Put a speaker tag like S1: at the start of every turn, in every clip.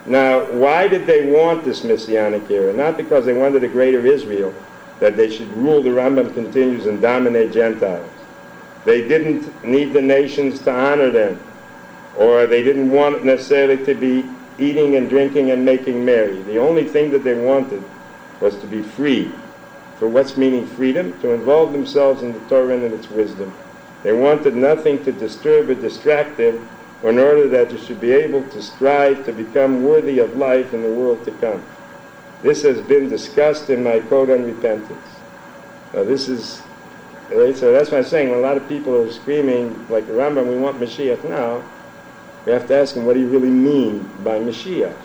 S1: Now, why did they want this Messianic era? Not because they wanted a greater Israel, that they should rule, the Rambam continues, and dominate Gentiles. They didn't need the nations to honor them, or they didn't want necessarily to be eating and drinking and making merry. The only thing that they wanted was to be free. For what's meaning freedom? To involve themselves in the Torah and in its wisdom. They wanted nothing to disturb or distract them, in order that they should be able to strive to become worthy of life in the world to come. This has been discussed in my Code on Repentance. Now this is, so that's why I'm saying, when a lot of people are screaming, like the Rambam, we want Mashiach now, we have to ask them, what do you really mean by Mashiach?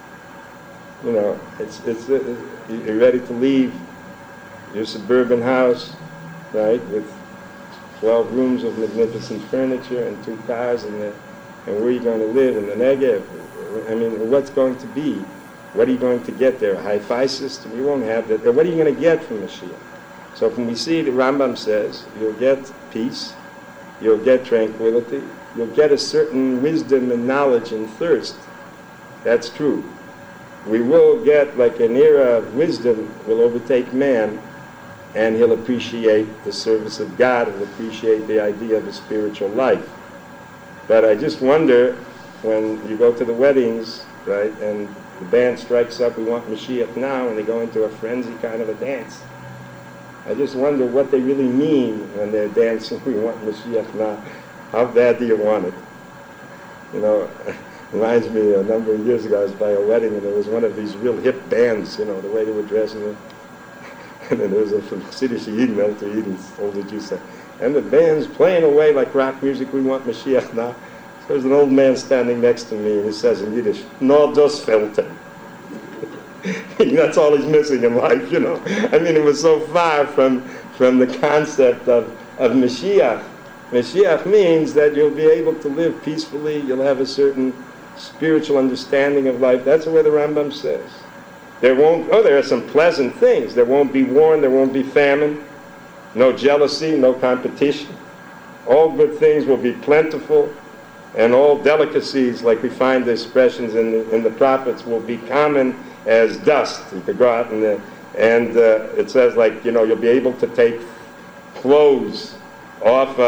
S1: You know, you're ready to leave your suburban house, right, with 12 rooms of magnificent furniture and 2 cars, and where are you going to live in the Negev? I mean, what's going to be? What are you going to get there? A hi-fi system? You won't have that. What are you going to get from Mashiach? So when we see the Rambam says, you'll get peace, you'll get tranquility, you'll get a certain wisdom and knowledge and thirst. That's true. We will get, like an era of wisdom will overtake man, and he'll appreciate the service of God, he'll appreciate the idea of a spiritual life. But I just wonder, when you go to the weddings, right, and the band strikes up, we want Mashiach now, and they go into a frenzy kind of a dance. I just wonder what they really mean when they're dancing, we want Mashiach now. How bad do you want it? You know, reminds me, a number of years ago I was by a wedding, and there was one of these real hip bands, you know, the way they were dressing. And then there was a from Chassidish Yidden, Elter Yidden, older Jews, and the band's playing away like rock music, we want Mashiach now. So there's an old man standing next to me, and he says in Yiddish, no, das fehlt him. That's all he's missing in life, you know. I mean, it was so far from the concept of Mashiach. Mashiach means that you'll be able to live peacefully, you'll have a certain spiritual understanding of life. That's what the Rambam says. There are some pleasant things. There won't be war, there won't be famine, no jealousy, no competition. All good things will be plentiful, and all delicacies, like we find the expressions in the prophets, will be common as dust. You could go out and it says, like, you know, you'll be able to take clothes off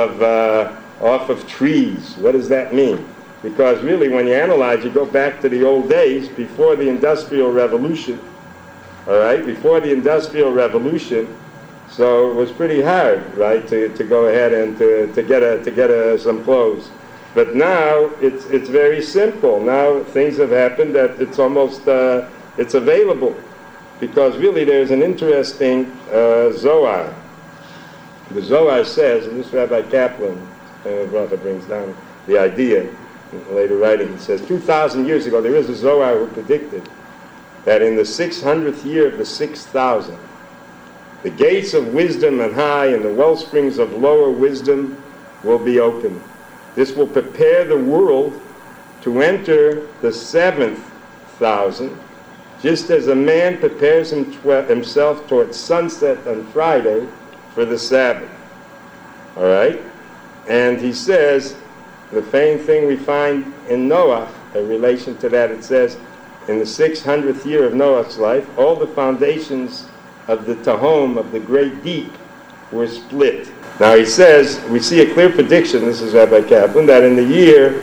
S1: of trees. What does that mean? Because really, when you analyze, you go back to the old days before the Industrial Revolution. All right, before the Industrial Revolution, so it was pretty hard, right, to go ahead and to get some clothes. But now it's very simple. Now things have happened that it's almost it's available, because really there's an interesting Zohar. The Zohar says, and this Rabbi Kaplan, brother, brings down the idea in later writing. He says 2,000 years ago there is a Zohar who predicted that in the 600th year of the 6,000, the gates of wisdom on high and the well springs of lower wisdom will be opened. This will prepare the world to enter the 7th thousand, just as a man prepares himself towards sunset on Friday for the Sabbath. All right? And he says, the same thing we find in Noah, in relation to that, it says, in the 600th year of Noah's life, all the foundations of the Tahom, of the great deep, were split. Now he says, we see a clear prediction, this is Rabbi Kaplan, that in the year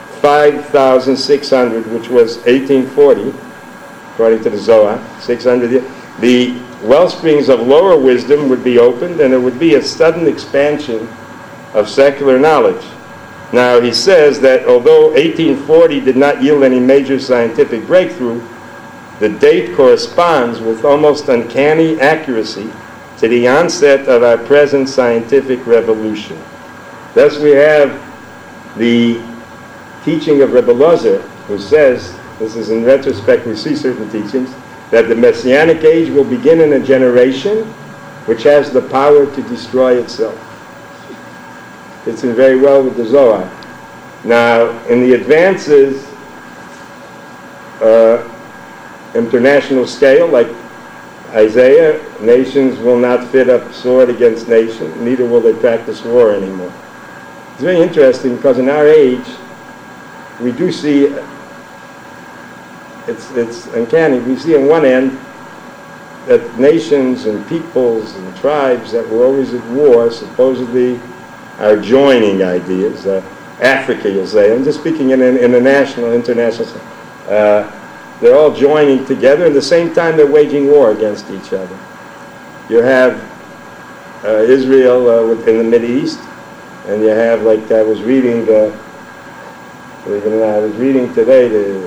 S1: 5,600, which was 1840, according to the Zohar, 600 years, the well springs of lower wisdom would be opened, and there would be a sudden expansion of secular knowledge. Now he says that although 1840 did not yield any major scientific breakthrough, the date corresponds with almost uncanny accuracy to the onset of our present scientific revolution. Thus we have the teaching of Rebbe Lozer, who says, this is in retrospect, we see certain teachings, that the Messianic age will begin in a generation which has the power to destroy itself. Fits in very well with the Zohar. Now, in the advances, international scale, like Isaiah, nations will not fit up sword against nation, neither will they practice war anymore. It's very interesting because in our age, we do see it's uncanny. We see on one end that nations and peoples and tribes that were always at war supposedly are joining ideas. Africa, you'll say. I'm just speaking in international sense. They're all joining together. At the same time, they're waging war against each other. You have Israel in the Mideast, and you have, like I was reading, believe it or not, I was reading today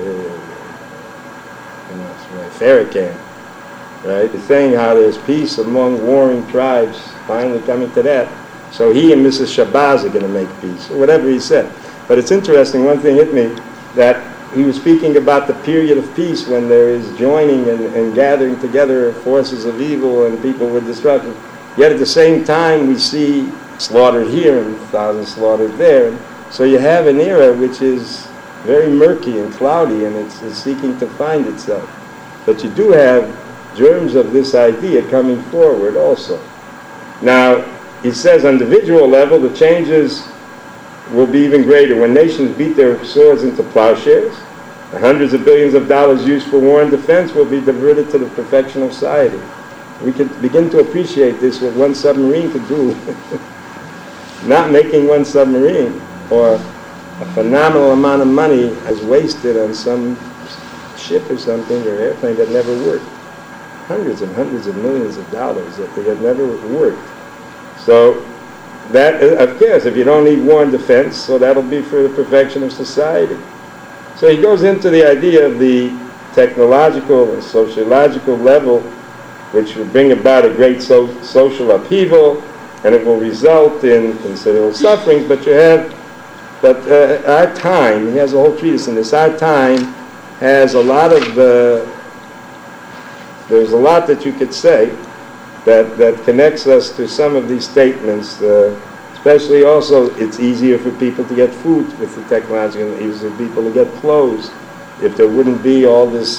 S1: Farrakhan, right? It's saying how there's peace among warring tribes, finally coming to that. So he and Mrs. Shabazz are going to make peace, or whatever he said. But it's interesting, one thing hit me, that he was speaking about the period of peace when there is joining and gathering together forces of evil and people with destruction. Yet at the same time, we see slaughtered here and thousands slaughtered there. So you have an era which is very murky and cloudy, and it's seeking to find itself. But you do have germs of this idea coming forward also. Now, he says on the individual level, the changes will be even greater. When nations beat their swords into plowshares, the hundreds of billions of dollars used for war and defense will be diverted to the perfection of society. We can begin to appreciate this, what one submarine could do. Not making one submarine, or a phenomenal amount of money is wasted on some ship or something, or airplane that never worked. Hundreds and hundreds of millions of dollars that they had never worked. So that, of course, if you don't need war and defense, so that'll be for the perfection of society. So he goes into the idea of the technological and sociological level, which will bring about a great social upheaval, and it will result in considerable sufferings. But our time, he has a whole treatise in this, our time has a lot of there's a lot that you could say that connects us to some of these statements, especially also it's easier for people to get food with the technology, and easier for people to get clothes. If there wouldn't be all this,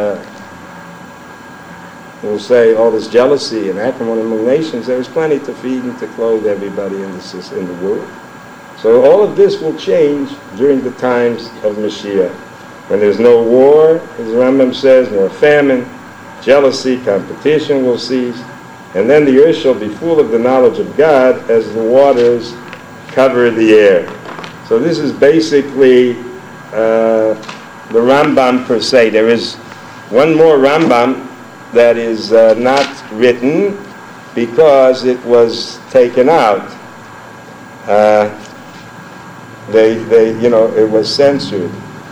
S1: we'll say, all this jealousy and acrimony among nations, there was plenty to feed and to clothe everybody in the world. So all of this will change during the times of Mashiach. When there's no war, as Rambam says, nor famine, jealousy, competition will cease, and then the earth shall be full of the knowledge of God as the waters cover the air. So this is basically the Rambam per se. There is one more Rambam that is not written because it was taken out. It was censored.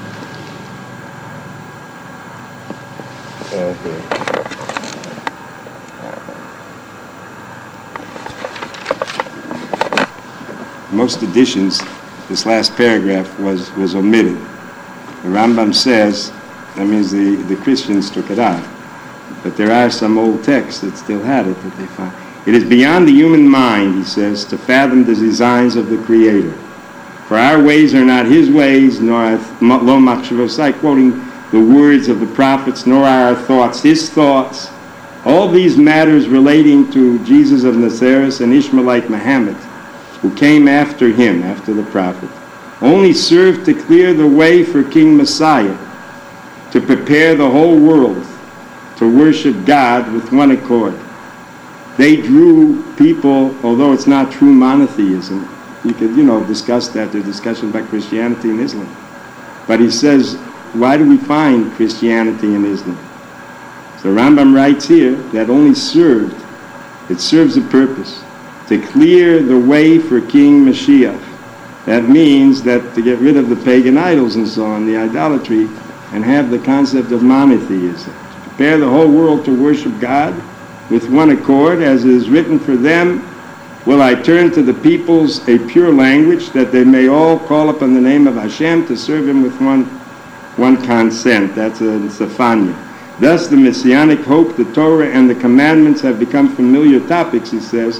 S1: Most editions, this last paragraph was omitted. The Rambam says, that means the Christians took it out. But there are some old texts that still had it that they found. It is beyond the human mind, he says, to fathom the designs of the Creator. For our ways are not his ways, nor lo machshavosai, quoting the words of the prophets, nor are our thoughts his thoughts. All these matters relating to Jesus of Nazareth and Ishmaelite Muhammad, who came after him, after the prophet, only served to clear the way for King Messiah, to prepare the whole world to worship God with one accord. They drew people, although it's not true monotheism, you could, discuss that, the discussion about Christianity and Islam. But he says, why do we find Christianity and Islam? So Rambam writes here that it serves a purpose, to clear the way for King Mashiach. That means that to get rid of the pagan idols and so on, the idolatry, and have the concept of monotheism. To prepare the whole world to worship God with one accord, as is written, for them will I turn to the peoples a pure language, that they may all call upon the name of Hashem to serve him with one consent. That's in Sephania. Thus the Messianic hope, the Torah, and the commandments have become familiar topics, he says,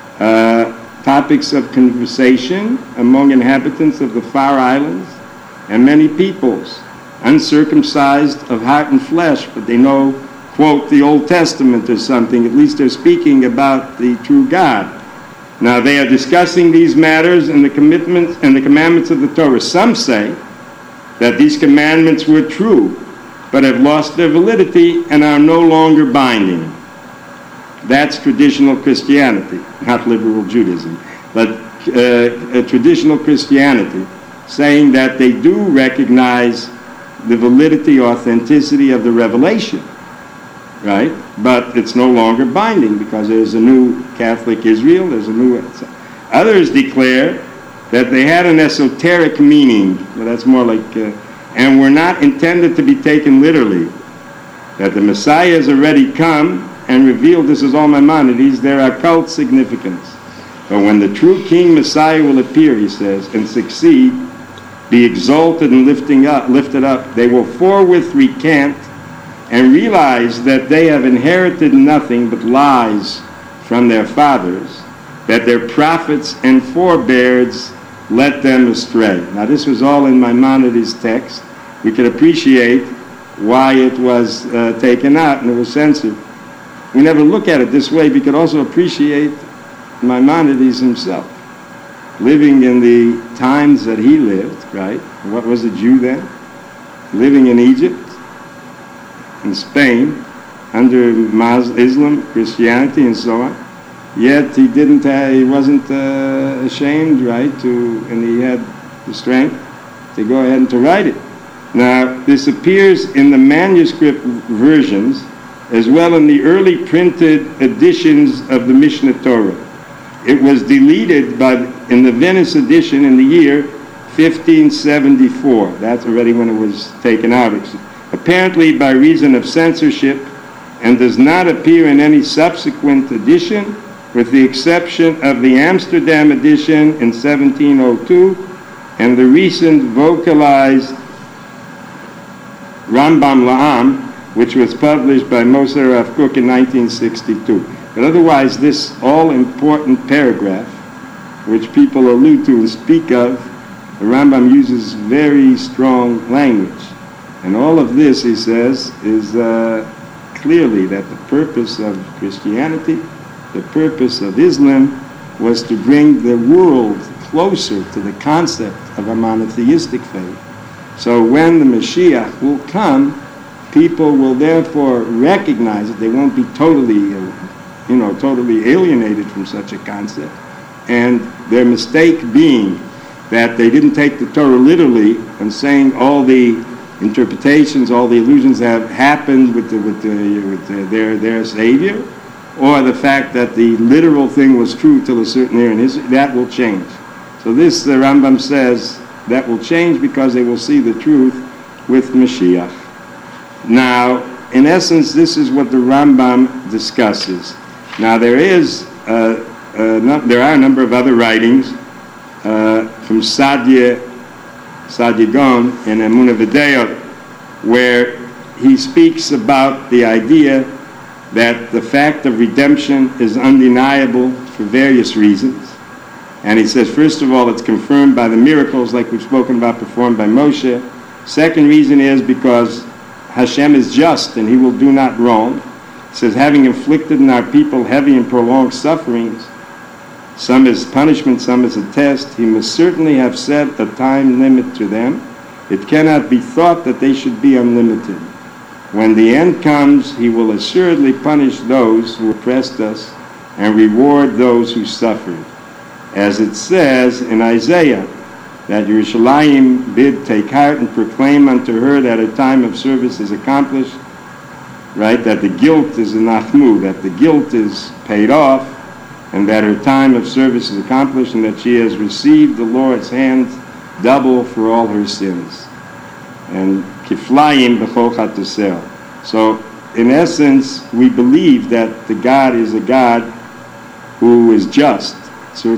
S1: topics of conversation among inhabitants of the far islands and many peoples, uncircumcised of heart and flesh, but they know, quote, the Old Testament or something. At least they're speaking about the true God. Now they are discussing these matters and the commitments and the commandments of the Torah. Some say that these commandments were true but have lost their validity and are no longer binding. That's traditional Christianity, not liberal Judaism, but traditional Christianity, saying that they do recognize the validity, authenticity of the revelation, right? But it's no longer binding because there's a new Catholic Israel, there's a new... Others declare that they had an esoteric meaning, well, that's more like, and were not intended to be taken literally, that the Messiah has already come and revealed, this is all Maimonides, their occult significance. But when the true King Messiah will appear, he says, and succeed, be exalted and lifted up, they will forthwith recant and realize that they have inherited nothing but lies from their fathers, that their prophets and forebears led them astray. Now this was all in Maimonides' text. We could appreciate why it was taken out and it was censored. We never look at it this way. We could also appreciate Maimonides himself, living in the times that he lived, right? What was a Jew then? Living in Egypt, in Spain, under Islam, Christianity, and so on. Yet he wasn't ashamed, right? And he had the strength to go ahead and to write it. Now, this appears in the manuscript versions as well in the early printed editions of the Mishneh Torah. It was deleted in the Venice edition in the year 1574. That's already when it was taken out. Apparently by reason of censorship, and does not appear in any subsequent edition, with the exception of the Amsterdam edition in 1702 and the recent vocalized Rambam La'am, which was published by Moshe Rav Kook in 1962. But otherwise, this all-important paragraph, which people allude to and speak of, the Rambam uses very strong language. And all of this, he says, is clearly that the purpose of Christianity, the purpose of Islam, was to bring the world closer to the concept of a monotheistic faith. So when the Mashiach will come, people will therefore recognize it. They won't be totally alienated from such a concept. And their mistake being that they didn't take the Torah literally and saying all the interpretations, all the allusions have happened with their Savior, or the fact that the literal thing was true till a certain era in history, that will change. So this, the Rambam says, that will change because they will see the truth with Mashiach. Now, in essence, this is what the Rambam discusses. Now, there are a number of other writings from Saadia Gaon in Emunah V'Deot, where he speaks about the idea that the fact of redemption is undeniable for various reasons. And he says, first of all, it's confirmed by the miracles, like we've spoken about, performed by Moshe. Second reason is because Hashem is just and he will do not wrong. He says, having inflicted on our people heavy and prolonged sufferings, some as punishment, some as a test, he must certainly have set a time limit to them. It cannot be thought that they should be unlimited. When the end comes, he will assuredly punish those who oppressed us and reward those who suffered. As it says in Isaiah, that Yerushalayim bid take heart and proclaim unto her that her time of service is accomplished, right? That the guilt is a nachmu, that the guilt is paid off, and that her time of service is accomplished, and that she has received the Lord's hand double for all her sins. And kiflayim b'chol chatusel. So, in essence, we believe that the God is a God who is just. So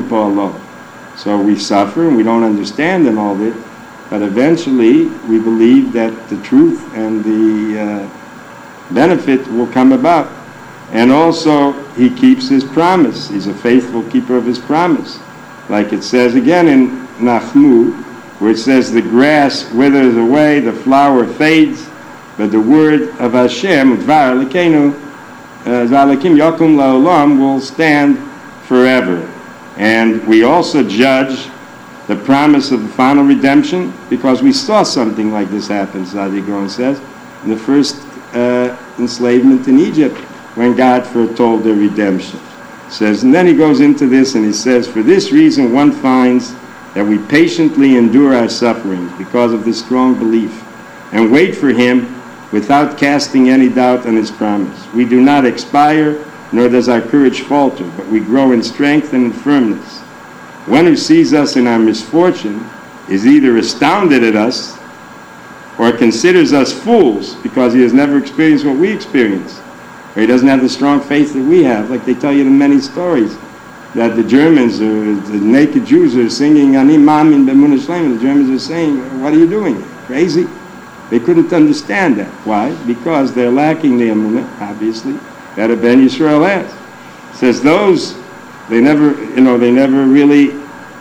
S1: we suffer and we don't understand and all that, but eventually we believe that the truth and the benefit will come about. And also, he keeps his promise. He's a faithful keeper of his promise. Like it says again in Nachmu, where it says, the grass withers away, the flower fades, but the word of Hashem, Dvar Elokeinu, Zalakim Yakum La'olam, will stand forever. And we also judge the promise of the final redemption because we saw something like this happen, Saadia Gaon says. the first enslavement in Egypt, when God foretold their redemption. It says, and then he goes into this and he says, for this reason one finds that we patiently endure our sufferings because of this strong belief, and wait for him without casting any doubt on his promise. We do not expire, nor does our courage falter, but we grow in strength and in firmness. One who sees us in our misfortune is either astounded at us or considers us fools because he has never experienced what we experience, or he doesn't have the strong faith that we have. Like they tell you in many stories, that the Germans or the naked Jews are singing Ani Mamin B'Emunah Shlema. The Germans are saying, what are you doing? Crazy? They couldn't understand that. Why? Because they're lacking the emunah, obviously, that a Ben Yisrael has. It says those, they never really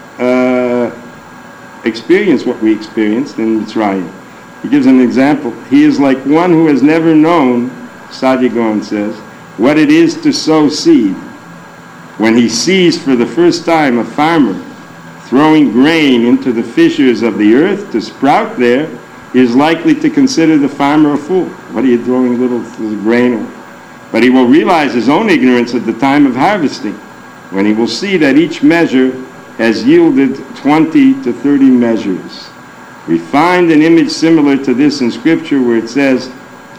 S1: experience what we experienced in Mitzrayim. He gives an example. He is like one who has never known, Saadia Gaon says, what it is to sow seed. When he sees for the first time a farmer throwing grain into the fissures of the earth to sprout there, he is likely to consider the farmer a fool. What are you throwing little grain away? But he will realize his own ignorance at the time of harvesting, when he will see that each measure has yielded 20 to 30 measures. We find an image similar to this in Scripture where it says,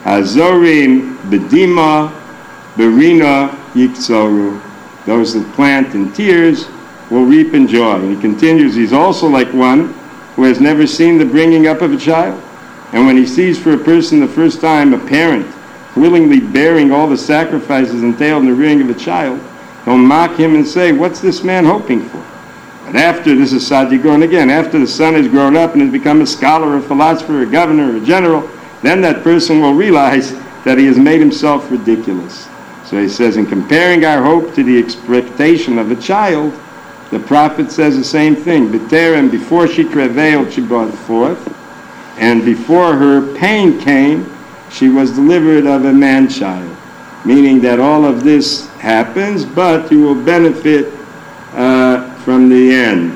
S1: Hazorim bedima berina yikzoru. Those that plant in tears will reap in joy. And he continues, he's also like one who has never seen the bringing up of a child. And when he sees for a person the first time a parent willingly bearing all the sacrifices entailed in the rearing of a child, he'll mock him and say, what's this man hoping for? But after, this is Saadia Gaon again, after the son has grown up and has become a scholar, a philosopher, a governor, a general, then that person will realize that he has made himself ridiculous. So he says, in comparing our hope to the expectation of a child, the prophet says the same thing. B'terem, before she travailed, she brought forth, and before her pain came, she was delivered of a man-child. Meaning that all of this happens, but you will benefit from the end.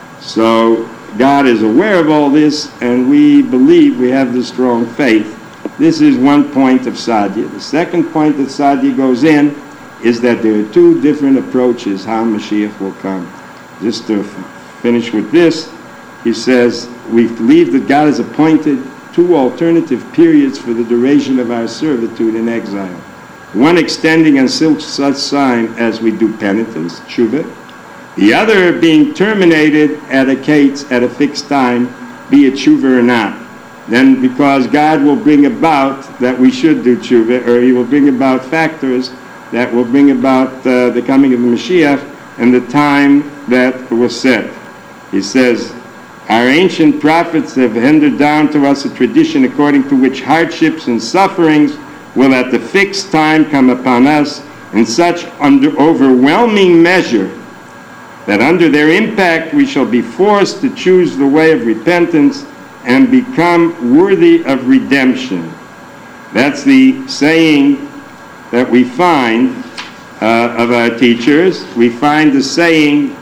S1: So God is aware of all this, and we believe we have the strong faith. This is one point of Saadia. The second point that Saadia goes in is that there are two different approaches how Mashiach will come. Just to finish with this, he says, we believe that God has appointed two alternative periods for the duration of our servitude in exile. One extending until such time as we do penitence, tshuva. The other being terminated at a fixed time, be it tshuva or not. Then because God will bring about that we should do tshuva, or he will bring about factors that will bring about the coming of the Mashiach and the time that was set. He says, our ancient prophets have handed down to us a tradition according to which hardships and sufferings will at the fixed time come upon us in such overwhelming measure that under their impact we shall be forced to choose the way of repentance and become worthy of redemption. That's the saying that we find of our teachers. We find the saying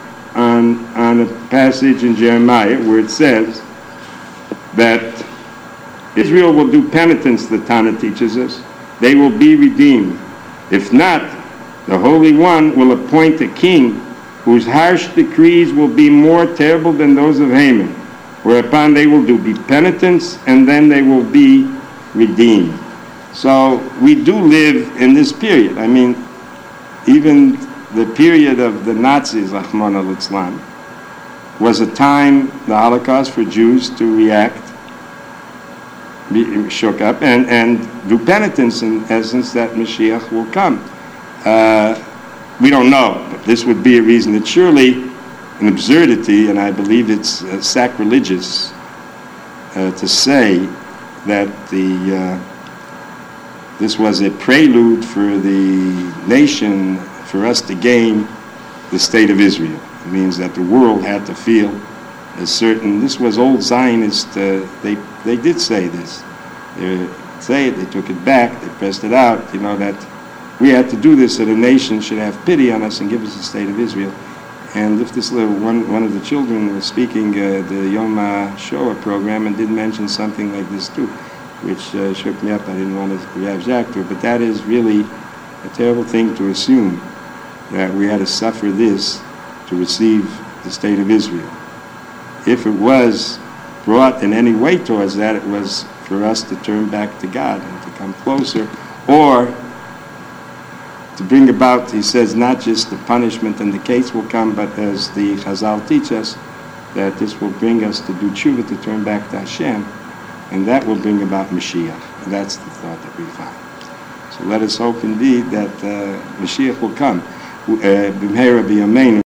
S1: on a passage in Jeremiah where it says that Israel will do penitence, the Tana teaches us. They will be redeemed. If not, the Holy One will appoint a king whose harsh decrees will be more terrible than those of Haman, whereupon they will do penitence and then they will be redeemed. So we do live in this period. I mean, even the period of the Nazis, Rahman al-Islam, was a time, the Holocaust, for Jews to react, be shook up, and do penitence, in essence, that Mashiach will come. We don't know, but this would be a reason. It's surely an absurdity, and I believe it's sacrilegious to say that this was a prelude for the nation, for us to gain the state of Israel. It means that the world had to feel a certain, this was old Zionist, they did say this. They took it back, they pressed it out, that we had to do this so the nation should have pity on us and give us the state of Israel. And if this little one of the children was speaking the Yom HaShoah program and did mention something like this too. which shook me up. I didn't want to react to it, but that is really a terrible thing to assume, that we had to suffer this to receive the state of Israel. If it was brought in any way towards that, it was for us to turn back to God and to come closer, or to bring about, he says, not just the punishment and the case will come, but as the Chazal teach us, that this will bring us to do tshuva, to turn back to Hashem, and that will bring about Mashiach. And that's the thought that we found. So let us hope indeed that Mashiach will come. B'mheira b'yameinu.